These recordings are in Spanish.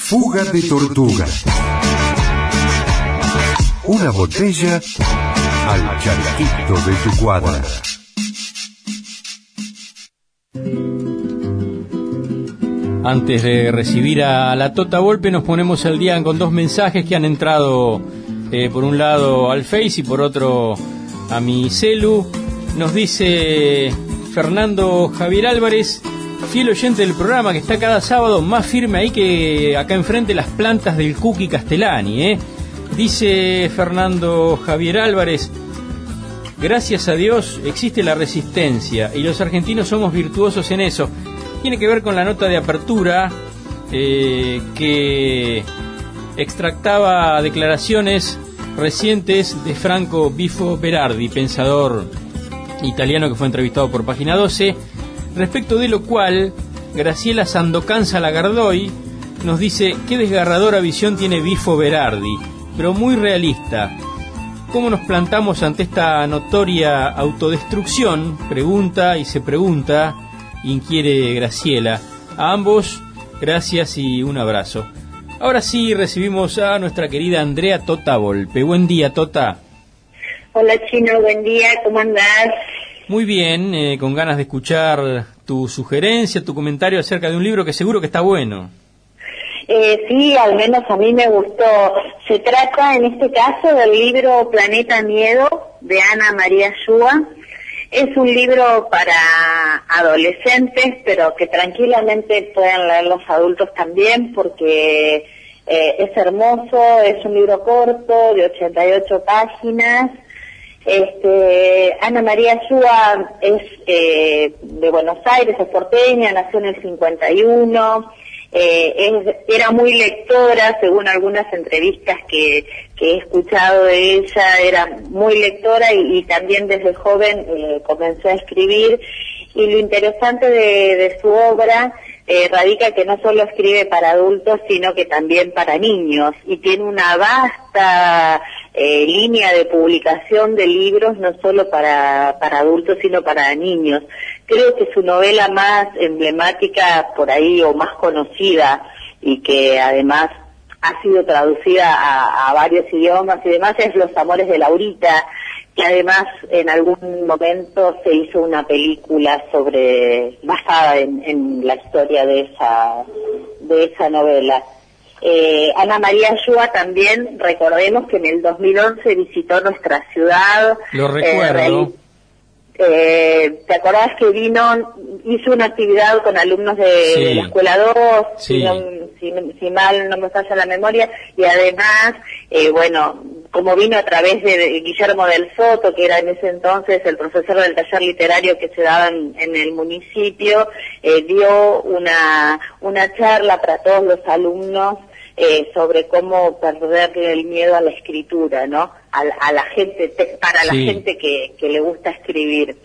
Fuga de tortuga. Una botella al charquito de tu cuadra. Antes de recibir a la Tota Volpe, nos ponemos al día con dos mensajes que han entrado por un lado al Face y por otro a mi celu. Nos dice Fernando Javier Álvarez, fiel oyente del programa, que está cada sábado más firme ahí que acá enfrente las plantas del Cookie Castellani, Dice Fernando Javier Álvarez, gracias a Dios existe la resistencia y los argentinos somos virtuosos en eso. Tiene que ver con la nota de apertura que extractaba declaraciones recientes de Franco Bifo Berardi, pensador italiano que fue entrevistado por Página 12, respecto de lo cual Graciela Sandokan Salagardoy nos dice: qué desgarradora visión tiene Bifo Berardi, pero muy realista. ¿Cómo nos plantamos ante esta notoria autodestrucción? Pregunta y se pregunta, inquiere Graciela. A ambos, gracias y un abrazo. Ahora sí recibimos a nuestra querida Andrea Tota Volpe. Buen día, Tota. Hola, Chino, buen día, ¿cómo andás? Muy bien, con ganas de escuchar tu sugerencia, tu comentario acerca de un libro que seguro que está bueno. Sí, al menos a mí me gustó. Se trata, en este caso, del libro Planeta Miedo, de Ana María Shua. Es un libro para adolescentes, pero que tranquilamente pueden leer los adultos también, porque es hermoso, es un libro corto, de 88 páginas. Ana María Shua es de Buenos Aires, es porteña, nació en el 51, era muy lectora, según algunas entrevistas que he escuchado de ella, era muy lectora y también desde joven comenzó a escribir. Y lo interesante de su obra radica que no solo escribe para adultos, sino que también para niños, y tiene una vasta línea de publicación de libros, no solo para adultos, sino para niños. Creo que su novela más emblemática por ahí, o más conocida, y que además ha sido traducida a varios idiomas y demás, es Los Amores de Laurita, que además en algún momento se hizo una película basada en la historia de esa novela. Ana María Shua también, recordemos que en el 2011 visitó nuestra ciudad. Lo recuerdo. ¿Te acordás que hizo una actividad con alumnos de la Escuela 2, sí. si mal no me falla la memoria, y además, como vino a través de Guillermo del Soto, que era en ese entonces el profesor del taller literario que se daba en el municipio, dio una charla para todos los alumnos sobre cómo perderle el miedo a la escritura, ¿no? A la gente, para la gente que le gusta escribir.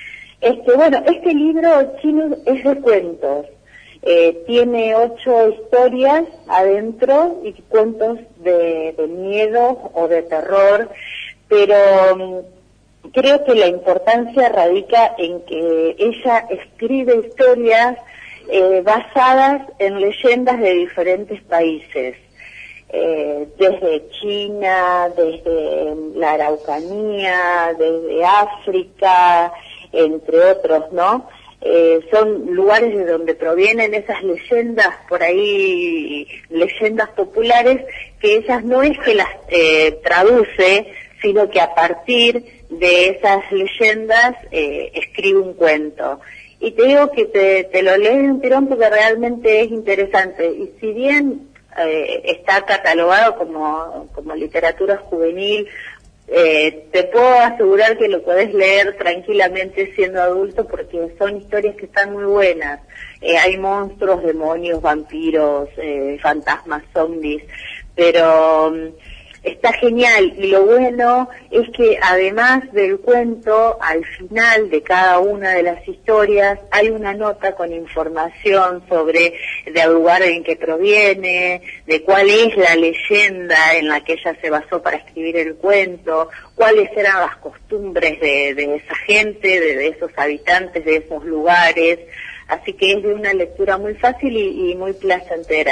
Este libro, Chino, es de cuentos. Tiene 8 historias adentro y cuentos de miedo o de terror, pero creo que la importancia radica en que ella escribe historias basadas en leyendas de diferentes países, desde China, desde la Araucanía, desde África, entre otros, ¿no? Son lugares de donde provienen esas leyendas, por ahí, leyendas populares, que ellas no es que las traduce, sino que a partir de esas leyendas escribe un cuento. Y te digo que te lo lees de un tirón porque realmente es interesante. Y si bien está catalogado como literatura juvenil, te puedo asegurar que lo podés leer tranquilamente siendo adulto, porque son historias que están muy buenas. Hay monstruos, demonios, vampiros, fantasmas, zombies, pero está genial. Y lo bueno es que además del cuento, al final de cada una de las historias hay una nota con información sobre del lugar en que proviene, de cuál es la leyenda en la que ella se basó para escribir el cuento, cuáles eran las costumbres de esa gente, de esos habitantes de esos lugares. Así que es de una lectura muy fácil y muy placentera.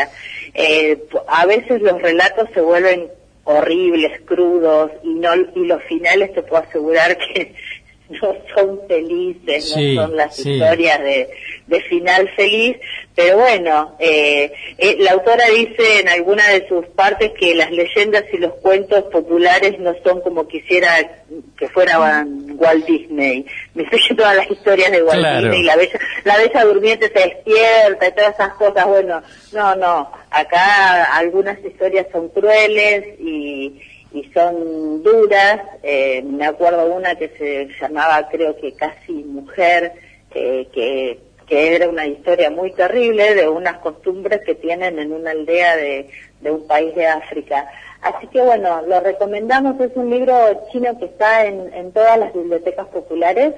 a veces los relatos se vuelven horribles, crudos, y los finales te puedo asegurar que no son felices, sí, no son las sí. historias de final feliz, pero bueno, la autora dice en alguna de sus partes que las leyendas y los cuentos populares no son como quisiera que fueran Walt Disney. Me sé que todas las historias de Walt Claro. Disney, la bella durmiente se despierta y todas esas cosas, bueno, no, acá algunas historias son crueles y son duras. Me acuerdo una que se llamaba, creo que Casi Mujer, que era una historia muy terrible de unas costumbres que tienen en una aldea de un país de África. Así que bueno, lo recomendamos, es un libro chino que está en todas las bibliotecas populares,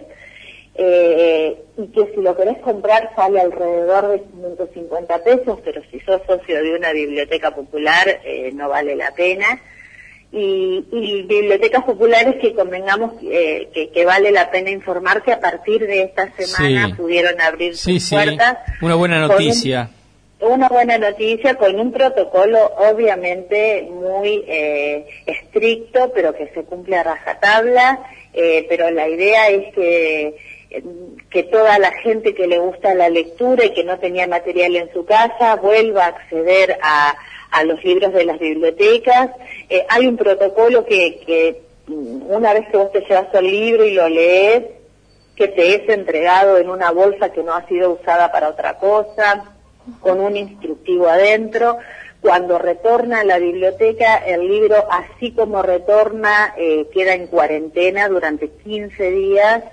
y que si lo querés comprar sale alrededor de 550 pesos, pero si sos socio de una biblioteca popular no vale la pena. Y bibliotecas populares que convengamos que vale la pena informarse, a partir de esta semana Sí. pudieron abrir Sí, sus puertas. una buena noticia. Una buena noticia, con un protocolo obviamente muy estricto, pero que se cumple a rajatabla, pero la idea es que toda la gente que le gusta la lectura y que no tenía material en su casa vuelva a acceder a los libros de las bibliotecas. Hay un protocolo que una vez que vos te llevas el libro y lo lees, que te es entregado en una bolsa que no ha sido usada para otra cosa, con un instructivo adentro. Cuando retorna a la biblioteca, el libro, así como retorna, queda en cuarentena durante 15 días.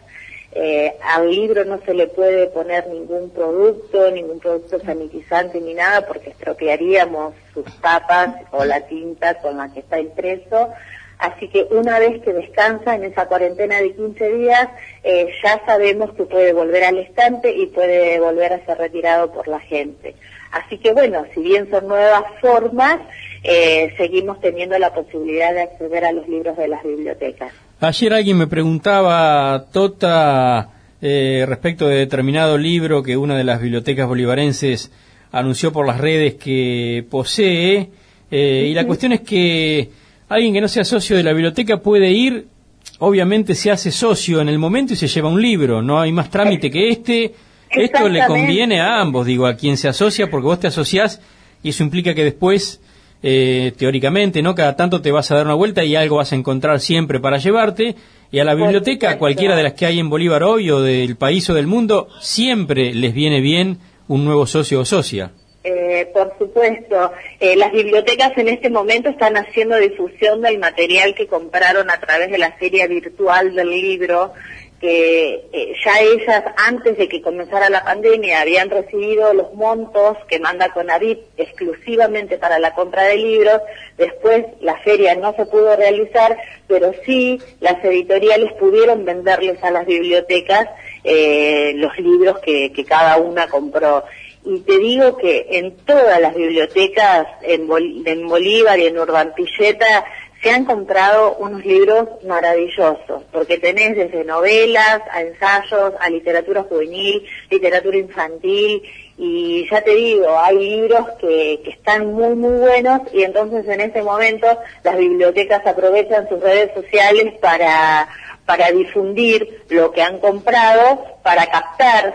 Al libro no se le puede poner ningún producto sanitizante ni nada, porque estropearíamos sus tapas o la tinta con la que está impreso. Así que una vez que descansa en esa cuarentena de 15 días, ya sabemos que puede volver al estante y puede volver a ser retirado por la gente. Así que bueno, si bien son nuevas formas, seguimos teniendo la posibilidad de acceder a los libros de las bibliotecas. Ayer alguien me preguntaba, Tota, respecto de determinado libro que una de las bibliotecas bolivarenses anunció por las redes que posee, y la cuestión es que alguien que no sea socio de la biblioteca puede ir, obviamente se hace socio en el momento y se lleva un libro, no hay más trámite que este. Esto le conviene a ambos, digo, a quien se asocia, porque vos te asociás y eso implica que después, teóricamente, ¿no? Cada tanto te vas a dar una vuelta y algo vas a encontrar siempre para llevarte, y a la biblioteca, a cualquiera de las que hay en Bolívar hoy, o del país o del mundo, siempre les viene bien un nuevo socio o socia. Por supuesto, las bibliotecas en este momento están haciendo difusión del material que compraron a través de la feria virtual del libro, que ya ellas, antes de que comenzara la pandemia, habían recibido los montos que manda Conavip exclusivamente para la compra de libros. Después la feria no se pudo realizar, pero sí las editoriales pudieron venderles a las bibliotecas los libros que cada una compró. Y te digo que en todas las bibliotecas, en Bolívar y en Urbampilleta, se han comprado unos libros maravillosos, porque tenés desde novelas, a ensayos, a literatura juvenil, literatura infantil, y ya te digo, hay libros que están muy, muy buenos, y entonces en ese momento las bibliotecas aprovechan sus redes sociales para difundir lo que han comprado, para captar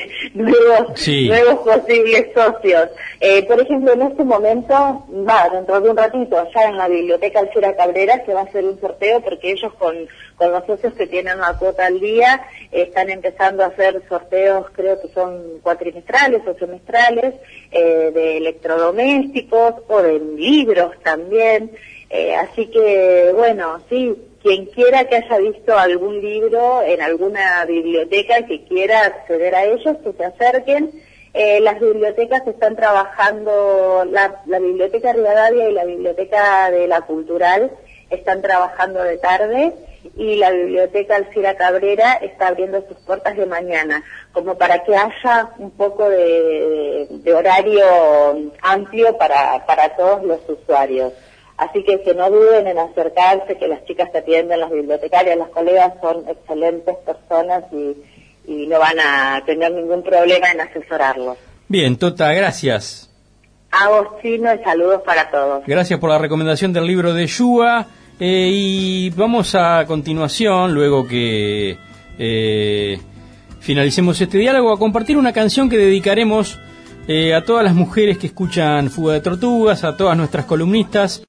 nuevos posibles socios. Por ejemplo, en este momento, dentro de un ratito, ya en la Biblioteca Alcira Cabrera se va a hacer un sorteo, porque ellos con los socios que tienen la cuota al día están empezando a hacer sorteos, creo que son cuatrimestrales o semestrales, de electrodomésticos o de libros también. Así que, bueno, sí, quien quiera que haya visto algún libro en alguna biblioteca que quiera acceder a ellos, que se acerquen. Las bibliotecas están trabajando, la Biblioteca Rivadavia y la Biblioteca de la Cultural están trabajando de tarde, y la Biblioteca Alcira Cabrera está abriendo sus puertas de mañana, como para que haya un poco de horario amplio para todos los usuarios. Así que no duden en acercarse, que las chicas que atienden, las bibliotecarias, las colegas, son excelentes personas y no van a tener ningún problema en asesorarlos. Bien, Tota, gracias. Agostino, y saludos para todos. Gracias por la recomendación del libro de Yua. Y vamos a continuación, luego que finalicemos este diálogo, a compartir una canción que dedicaremos a todas las mujeres que escuchan Fuga de Tortugas, a todas nuestras columnistas.